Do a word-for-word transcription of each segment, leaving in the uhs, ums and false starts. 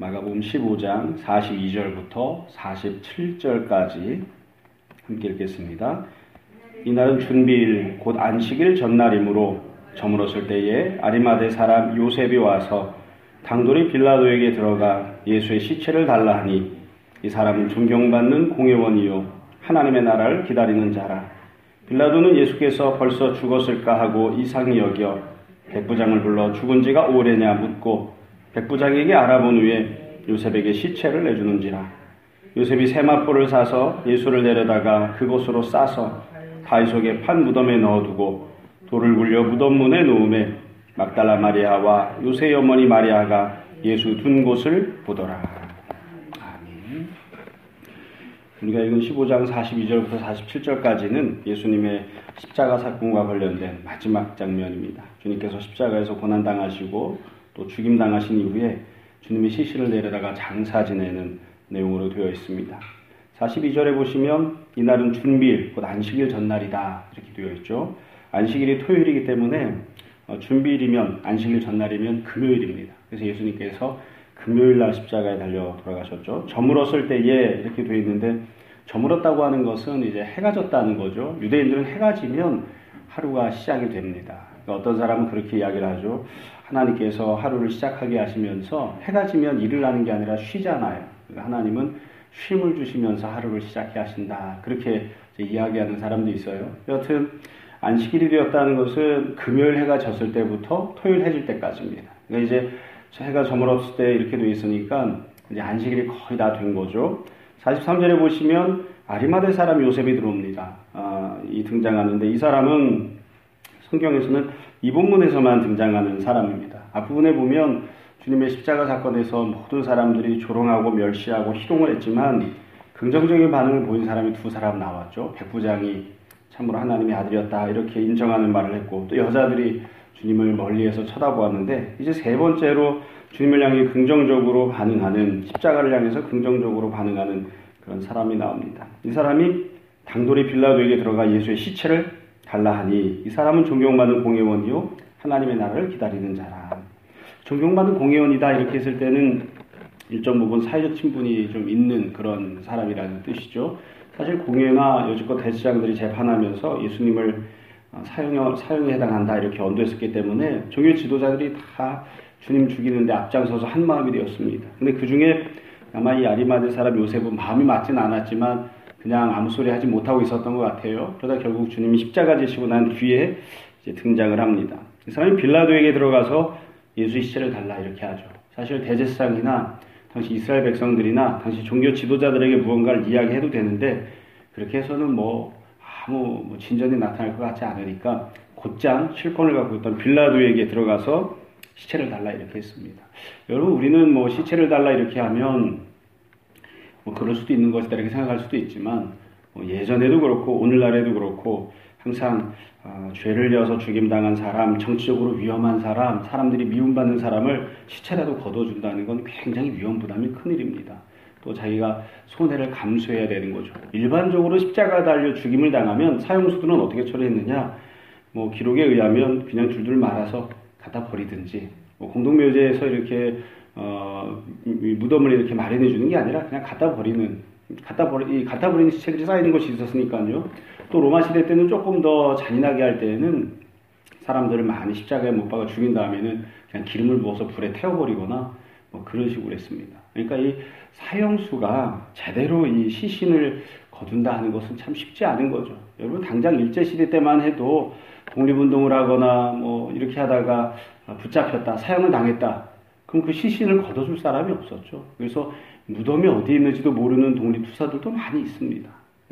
마가복음 십오 장 사십이 절부터 사십칠 절까지 함께 읽겠습니다. 이날은 준비일 곧 안식일 전날이므로 저물었을 때에 아리마대 사람 요셉이 와서 당돌이 빌라도에게 들어가 예수의 시체를 달라 하니 이 사람은 존경받는 공회원이요 하나님의 나라를 기다리는 자라. 빌라도는 예수께서 벌써 죽었을까 하고 이상히 여겨 백부장을 불러 죽은 지가 오래냐 묻고 백부장에게 알아본 후에 요셉에게 시체를 내주는지라. 요셉이 세마포를 사서 예수를 내려다가 그곳으로 싸서 바위 속에 판 무덤에 넣어두고 돌을 굴려 무덤 문에 놓음에 막달라 마리아와 요셉의 어머니 마리아가 예수 둔 곳을 보더라. 아멘. 우리가 읽은 십오 장 사십이 절부터 사십칠 절까지는 예수님의 십자가 사건과 관련된 마지막 장면입니다. 주님께서 십자가에서 고난당하시고 또 죽임당하신 이후에 주님의 시신을 내려다가 장사 지내는 내용으로 되어 있습니다. 사십이 절에 보시면 이날은 준비일, 곧 안식일 전날이다 이렇게 되어 있죠. 안식일이 토요일이기 때문에 준비일이면 안식일 전날이면 금요일입니다. 그래서 예수님께서 금요일 날 십자가에 달려 돌아가셨죠. 저물었을 때에 이렇게 되어 있는데 저물었다고 하는 것은 이제 해가 졌다는 거죠. 유대인들은 해가 지면 하루가 시작이 됩니다. 그러니까 어떤 사람은 그렇게 이야기를 하죠. 하나님께서 하루를 시작하게 하시면서 해가 지면 일을 하는 게 아니라 쉬잖아요. 그러니까 하나님은 쉼을 주시면서 하루를 시작해 하신다. 그렇게 이야기하는 사람도 있어요. 여하튼 안식일이 되었다는 것은 금요일 해가 졌을 때부터 토요일 해질 때까지입니다. 그러니까 이제 해가 저물었을 때 이렇게 되어 있으니까 이제 안식일이 거의 다 된 거죠. 사십삼 절에 보시면 아리마대 사람 요셉이 들어옵니다. 아, 이 등장하는데 이 사람은 성경에서는 이 본문에서만 등장하는 사람입니다. 앞부분에 보면 주님의 십자가 사건에서 모든 사람들이 조롱하고 멸시하고 희롱을 했지만 긍정적인 반응을 보인 사람이 두 사람 나왔죠. 백부장이 참으로 하나님의 아들이었다 이렇게 인정하는 말을 했고 또 여자들이 주님을 멀리에서 쳐다보았는데 이제 세 번째로 주님을 향해 긍정적으로 반응하는 십자가를 향해서 긍정적으로 반응하는 그런 사람이 나옵니다. 이 사람이 당돌이 빌라도에게 들어가 예수의 시체를 달라 하니 이 사람은 존경받는 공회원이요 하나님의 나라를 기다리는 자라. 존경받는 공회원이다 이렇게 했을 때는 일정 부분 사회적 친분이 좀 있는 그런 사람이라는 뜻이죠. 사실 공회나 여지껏 대제사장들이 재판하면서 예수님을 사형에, 사형에 해당한다 이렇게 언도했었기 때문에 종교 지도자들이 다 주님 죽이는데 앞장서서 한 마음이 되었습니다. 근데 그 중에 아마 이 아리마대 사람 요셉은 마음이 맞지는 않았지만 그냥 아무 소리 하지 못하고 있었던 것 같아요. 그러다 결국 주님이 십자가 지시고 난 뒤에 이제 등장을 합니다. 이 사람이 빌라도에게 들어가서 예수의 시체를 달라 이렇게 하죠. 사실 대제사장이나 당시 이스라엘 백성들이나 당시 종교 지도자들에게 무언가를 이야기해도 되는데 그렇게 해서는 뭐 아무 뭐 진전이 나타날 것 같지 않으니까 곧장 실권을 갖고 있던 빌라도에게 들어가서 시체를 달라 이렇게 했습니다. 여러분 우리는 뭐 시체를 달라 이렇게 하면 뭐 그럴 수도 있는 것이다 이렇게 생각할 수도 있지만 뭐 예전에도 그렇고 오늘날에도 그렇고 항상 어, 죄를 지어서 죽임당한 사람, 정치적으로 위험한 사람, 사람들이 미움받는 사람을 시체라도 거둬준다는 건 굉장히 위험 부담이 큰 일입니다. 또 자기가 손해를 감수해야 되는 거죠. 일반적으로 십자가 달려 죽임을 당하면 사형수들은 어떻게 처리했느냐? 뭐 기록에 의하면 그냥 줄줄 말아서 갖다 버리든지 뭐 공동묘지에서 이렇게 어, 무덤을 이렇게 마련해 주는 게 아니라 그냥 갖다 버리는, 갖다 버리, 갖다 버리는 시체들이 쌓이는 것이 있었으니까요. 또 로마 시대 때는 조금 더 잔인하게 할 때는 사람들을 많이 십자가에 못 박아 죽인 다음에는 그냥 기름을 부어서 불에 태워버리거나 뭐 그런 식으로 했습니다. 그러니까 이 사형수가 제대로 이 시신을 거둔다 하는 것은 참 쉽지 않은 거죠. 여러분 당장 일제시대 때만 해도 독립운동을 하거나 뭐 이렇게 하다가 붙잡혔다, 사형을 당했다. 그럼 그 시신을 걷어줄 사람이 없었죠. 그래서 무덤이 어디 있는지도 모르는 독립투사들도 많이 있습니다.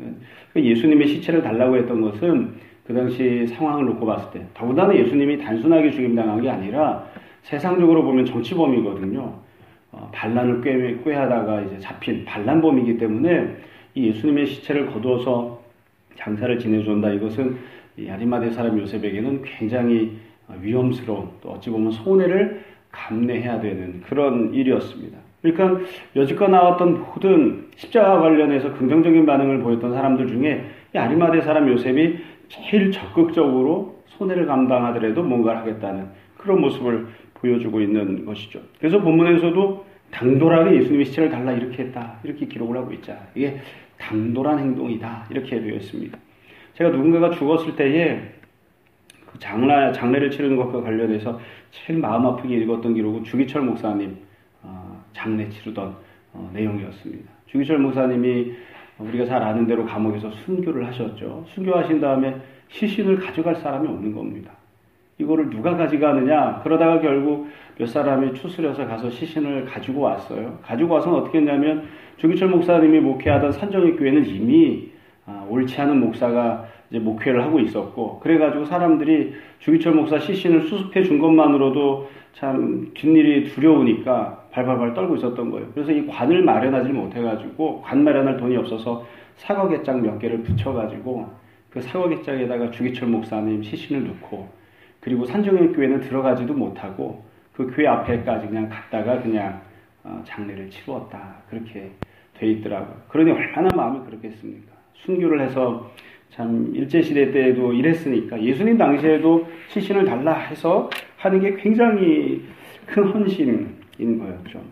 예수님의 시체를 달라고 했던 것은 그 당시 상황을 놓고 봤을 때 더군다나 예수님이 단순하게 죽임당한 게 아니라 세상적으로 보면 정치범이거든요. 어, 반란을 꾀, 꾀하다가 이제 잡힌 반란범이기 때문에 이 예수님의 시체를 거두어서 장사를 지내준다. 이것은 이 아리마대 사람 요셉에게는 굉장히 위험스러운 또 어찌 보면 손해를 감내해야 되는 그런 일이었습니다. 그러니까 여지껏 나왔던 모든 십자가 관련해서 긍정적인 반응을 보였던 사람들 중에 이 아리마대 사람 요셉이 제일 적극적으로 손해를 감당하더라도 뭔가를 하겠다는 그런 모습을 보여주고 있는 것이죠. 그래서 본문에서도 당돌하게 예수님이 시체를 달라 이렇게 했다. 이렇게 기록을 하고 있자. 이게 당돌한 행동이다. 이렇게 되어 있습니다. 제가 누군가가 죽었을 때에 그 장례, 장례를 치르는 것과 관련해서 제일 마음 아프게 읽었던 기록은 주기철 목사님 어, 장례 치르던 어, 내용이었습니다. 주기철 목사님이 우리가 잘 아는 대로 감옥에서 순교를 하셨죠. 순교하신 다음에 시신을 가져갈 사람이 없는 겁니다. 이거를 누가 가져가느냐? 그러다가 결국 몇 사람이 추스려서 가서 시신을 가지고 왔어요. 가지고 와서는 어떻게 했냐면 주기철 목사님이 목회하던 산정익교회는 이미 아, 옳지 않은 목사가 이제 목회를 하고 있었고, 그래가지고 사람들이 주기철 목사 시신을 수습해 준 것만으로도 참 뒷일이 두려우니까 발발발 떨고 있었던 거예요. 그래서 이 관을 마련하지 못해가지고 관 마련할 돈이 없어서 사과개장 몇 개를 붙여가지고 그 사과개장에다가 주기철 목사님 시신을 넣고, 그리고 산정익교회는 들어가지도 못하고 그 교회 앞에까지 그냥 갔다가 그냥 장례를 치루었다. 그렇게 돼 있더라고요. 그러니 얼마나 마음이 그렇겠습니까? 순교를 해서 참 일제시대 때에도 이랬으니까 예수님 당시에도 시신을 달라 해서 하는 게 굉장히 큰 헌신인 거였죠.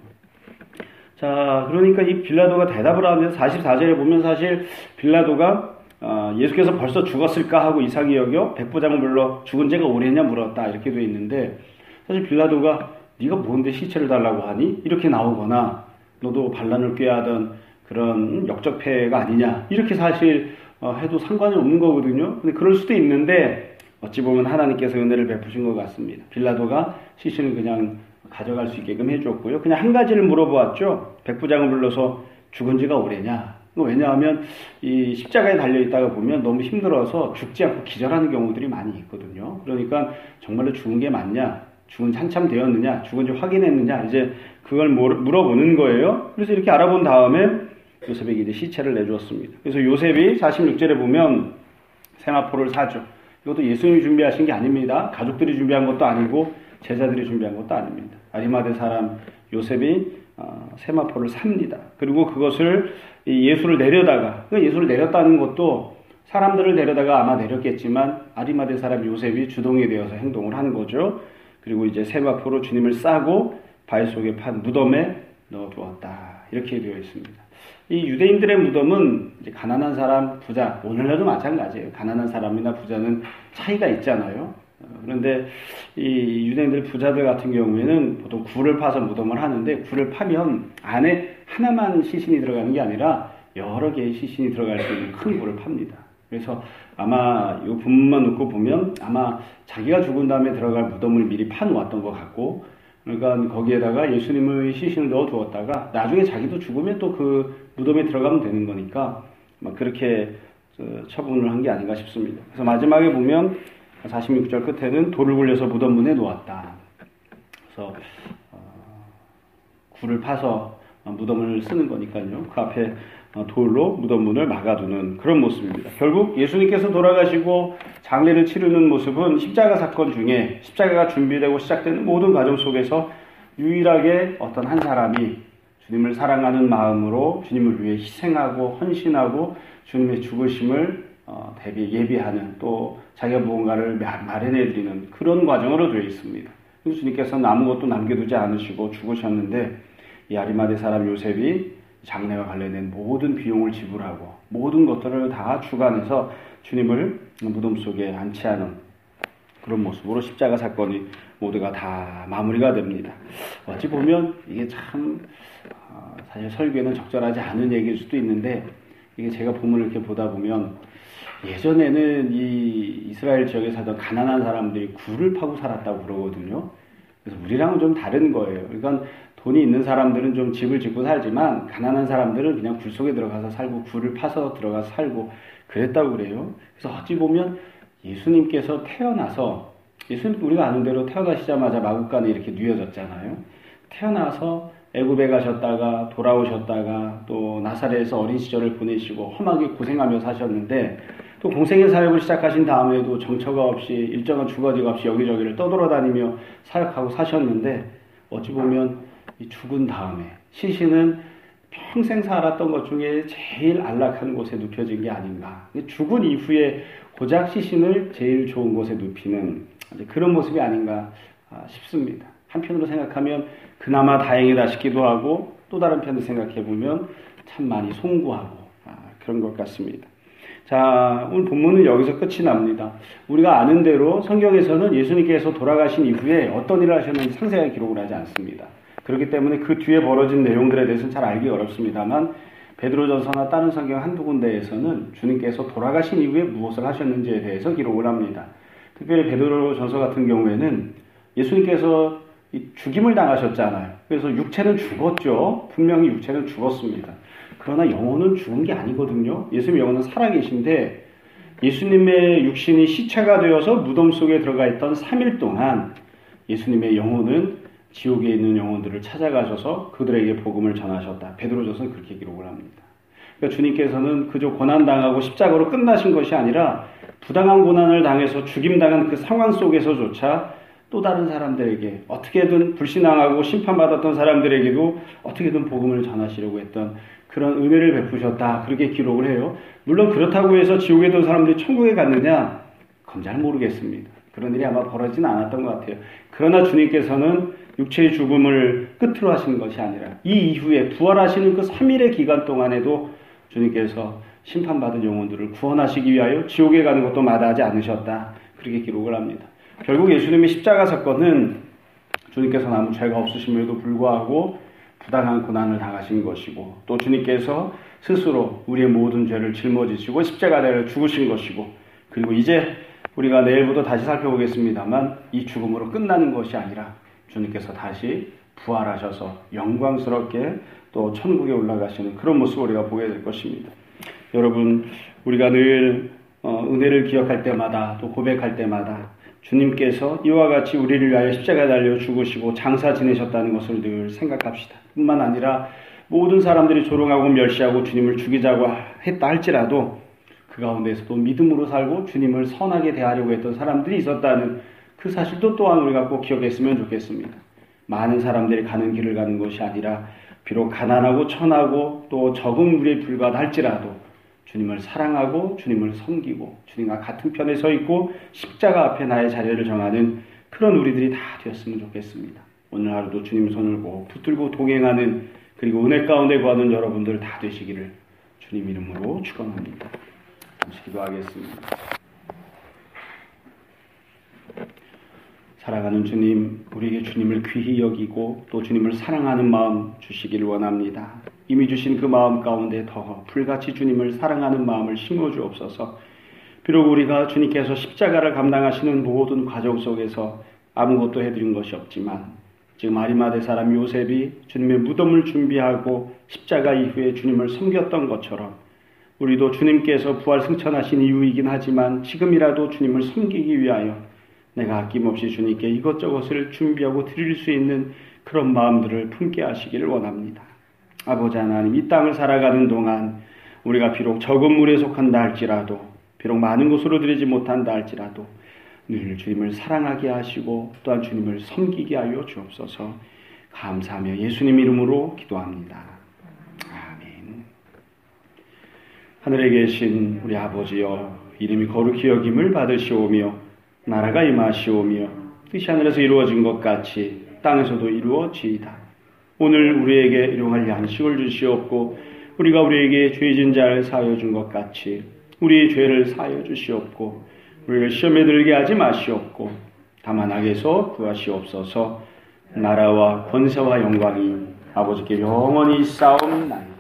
자, 그러니까 이 빌라도가 대답을 하면서 사십사 절에 보면 사실 빌라도가 어, 예수께서 벌써 죽었을까 하고 이상히 여겨 백부장을 불러 죽은 지가 오래냐 물었다. 이렇게 돼 있는데, 사실 빌라도가 네가 뭔데 시체를 달라고 하니? 이렇게 나오거나 너도 반란을 꾀하던 그런 역적패가 아니냐, 이렇게 사실 어, 해도 상관이 없는 거거든요. 근데 그럴 수도 있는데 어찌 보면 하나님께서 은혜를 베푸신 것 같습니다. 빌라도가 시신을 그냥 가져갈 수 있게끔 해줬고요. 그냥 한 가지를 물어보았죠. 백부장을 불러서 죽은 지가 오래냐? 왜냐하면 이 십자가에 달려있다가 보면 너무 힘들어서 죽지 않고 기절하는 경우들이 많이 있거든요. 그러니까 정말로 죽은 게 맞냐? 죽은 지 한참 되었느냐? 죽은지 확인했느냐? 이제 그걸 물어보는 거예요. 그래서 이렇게 알아본 다음에 요셉에게 이제 시체를 내주었습니다. 그래서 요셉이 사십육 절에 보면 세마포를 사죠. 이것도 예수님이 준비하신 게 아닙니다. 가족들이 준비한 것도 아니고 제자들이 준비한 것도 아닙니다. 아리마대 사람 요셉이 어, 세마포를 삽니다. 그리고 그것을 예수를 내려다가, 예수를 내렸다는 것도 사람들을 내려다가 아마 내렸겠지만 아리마대 사람 요셉이 주동이 되어서 행동을 하는 거죠. 그리고 이제 세마포로 주님을 싸고 바위 속에 판 무덤에 넣어두었다. 이렇게 되어 있습니다. 이 유대인들의 무덤은 이제 가난한 사람, 부자, 오늘날도 마찬가지예요. 가난한 사람이나 부자는 차이가 있잖아요. 그런데 이 유대인들 부자들 같은 경우에는 보통 굴을 파서 무덤을 하는데, 굴을 파면 안에 하나만 시신이 들어가는 게 아니라 여러 개의 시신이 들어갈 수 있는 큰 굴을 팝니다. 그래서 아마 이 본문만 놓고 보면 아마 자기가 죽은 다음에 들어갈 무덤을 미리 파놓았던 것 같고, 그러니까 거기에다가 예수님의 시신을 넣어 두었다가 나중에 자기도 죽으면 또 그 무덤에 들어가면 되는 거니까 막 그렇게 처분을 한 게 아닌가 싶습니다. 그래서 마지막에 보면 사십육 절 끝에는 돌을 굴려서 무덤 문에 놓았다. 그래서 어, 굴을 파서 무덤을 쓰는 거니까요. 그 앞에 돌로 무덤 문을 막아두는 그런 모습입니다. 결국 예수님께서 돌아가시고 장례를 치르는 모습은 십자가 사건 중에 십자가가 준비되고 시작되는 모든 과정 속에서 유일하게 어떤 한 사람이 주님을 사랑하는 마음으로 주님을 위해 희생하고 헌신하고 주님의 죽으심을 어, 대비 예비하는, 또 자기가 무언가를 마련해 드리는 그런 과정으로 되어 있습니다. 그래서 주님께서는 아무것도 남겨두지 않으시고 죽으셨는데, 이 아리마대 사람 요셉이 장례와 관련된 모든 비용을 지불하고 모든 것들을 다 주관해서 주님을 무덤 속에 안치하는 그런 모습으로 십자가 사건이 모두가 다 마무리가 됩니다. 어찌 보면 이게 참 어, 사실 설교에는 적절하지 않은 얘기일 수도 있는데, 이게 제가 본문을 이렇게 보다 보면 예전에는 이 이스라엘 지역에 살던 가난한 사람들이 굴을 파고 살았다고 그러거든요. 그래서 우리랑은 좀 다른 거예요. 그러니까 돈이 있는 사람들은 좀 집을 짓고 살지만 가난한 사람들은 그냥 굴 속에 들어가서 살고 굴을 파서 들어가서 살고 그랬다고 그래요. 그래서 어찌 보면 예수님께서 태어나서, 예수님 우리가 아는 대로 태어나시자마자 마구간에 이렇게 누워졌잖아요. 태어나서 애굽에 가셨다가 돌아오셨다가 또 나사렛에서 어린 시절을 보내시고 험하게 고생하며 사셨는데, 또 공생의 사역을 시작하신 다음에도 정처가 없이 일정한 주거지가 없이 여기저기를 떠돌아다니며 사역하고 사셨는데, 어찌 보면 이 죽은 다음에 시신은 평생 살았던 것 중에 제일 안락한 곳에 눕혀진 게 아닌가. 죽은 이후에 고작 시신을 제일 좋은 곳에 눕히는 그런 모습이 아닌가 싶습니다. 한편으로 생각하면 그나마 다행이다 싶기도 하고 또 다른 편을 생각해 보면 참 많이 송구하고 아, 그런 것 같습니다. 자, 오늘 본문은 여기서 끝이 납니다. 우리가 아는 대로 성경에서는 예수님께서 돌아가신 이후에 어떤 일을 하셨는지 상세하게 기록을 하지 않습니다. 그렇기 때문에 그 뒤에 벌어진 내용들에 대해서는 잘 알기 어렵습니다만 베드로전서나 다른 성경 한두 군데에서는 주님께서 돌아가신 이후에 무엇을 하셨는지에 대해서 기록을 합니다. 특별히 베드로전서 같은 경우에는 예수님께서 죽임을 당하셨잖아요. 그래서 육체는 죽었죠. 분명히 육체는 죽었습니다. 그러나 영혼은 죽은 게 아니거든요. 예수님의 영혼은 살아계신데 예수님의 육신이 시체가 되어서 무덤 속에 들어가 있던 삼 일 동안 예수님의 영혼은 지옥에 있는 영혼들을 찾아가셔서 그들에게 복음을 전하셨다. 베드로전서는 그렇게 기록을 합니다. 그러니까 주님께서는 그저 고난당하고 십자가로 끝나신 것이 아니라 부당한 고난을 당해서 죽임당한 그 상황 속에서조차 또 다른 사람들에게 어떻게든 불신앙하고 심판받았던 사람들에게도 어떻게든 복음을 전하시려고 했던 그런 은혜를 베푸셨다. 그렇게 기록을 해요. 물론 그렇다고 해서 지옥에 든 사람들이 천국에 갔느냐? 그건 잘 모르겠습니다. 그런 일이 아마 벌어지는 않았던 것 같아요. 그러나 주님께서는 육체의 죽음을 끝으로 하신 것이 아니라 이 이후에 부활하시는 그 삼 일의 기간 동안에도 주님께서 심판받은 영혼들을 구원하시기 위하여 지옥에 가는 것도 마다하지 않으셨다. 그렇게 기록을 합니다. 결국 예수님의 십자가 사건은 주님께서 아무 죄가 없으심에도 불구하고 부당한 고난을 당하신 것이고 또 주님께서 스스로 우리의 모든 죄를 짊어지시고 십자가를 죽으신 것이고 그리고 이제 우리가 내일부터 다시 살펴보겠습니다만 이 죽음으로 끝나는 것이 아니라 주님께서 다시 부활하셔서 영광스럽게 또 천국에 올라가시는 그런 모습을 우리가 보게 될 것입니다. 여러분 우리가 늘 어, 은혜를 기억할 때마다 또 고백할 때마다 주님께서 이와 같이 우리를 위하여 십자가에 달려 죽으시고 장사 지내셨다는 것을 늘 생각합시다. 뿐만 아니라 모든 사람들이 조롱하고 멸시하고 주님을 죽이자고 했다 할지라도 그 가운데서도 믿음으로 살고 주님을 선하게 대하려고 했던 사람들이 있었다는 그 사실도 또한 우리가 꼭 기억했으면 좋겠습니다. 많은 사람들이 가는 길을 가는 것이 아니라 비록 가난하고 천하고 또 적은 무리에 불과하다 할지라도 주님을 사랑하고 주님을 섬기고 주님과 같은 편에 서 있고 십자가 앞에 나의 자리를 정하는 그런 우리들이 다 되었으면 좋겠습니다. 오늘 하루도 주님 손을 꼭 붙들고 동행하는 그리고 은혜 가운데 거하는 여러분들 다 되시기를 주님 이름으로 축원합니다. 잠시 기도하겠습니다. 사랑하는 주님, 우리에게 주님을 귀히 여기고 또 주님을 사랑하는 마음 주시기를 원합니다. 이미 주신 그 마음 가운데 더 불같이 주님을 사랑하는 마음을 심어주옵소서. 비록 우리가 주님께서 십자가를 감당하시는 모든 과정 속에서 아무것도 해드린 것이 없지만 지금 아리마대 사람 요셉이 주님의 무덤을 준비하고 십자가 이후에 주님을 섬겼던 것처럼 우리도 주님께서 부활 승천하신 이유이긴 하지만 지금이라도 주님을 섬기기 위하여 내가 아낌없이 주님께 이것저것을 준비하고 드릴 수 있는 그런 마음들을 품게 하시기를 원합니다. 아버지 하나님, 이 땅을 살아가는 동안 우리가 비록 적은 물에 속한다 할지라도 비록 많은 것으로 드리지 못한다 할지라도 늘 주님을 사랑하게 하시고 또한 주님을 섬기게 하여 주옵소서. 감사하며 예수님 이름으로 기도합니다. 아멘. 하늘에 계신 우리 아버지여, 이름이 거룩히 여김을 받으시오며 나라가 임하시오며 뜻이 하늘에서 이루어진 것 같이 땅에서도 이루어지이다. 오늘 우리에게 일용할 양식을 주시옵고 우리가 우리에게 죄진 자를 사하여 준 것 같이 우리의 죄를 사하여 주시옵고 우리를 시험에 들게 하지 마시옵고 다만 악에서 구하시옵소서. 나라와 권세와 영광이 아버지께 영원히 있사옵나이다.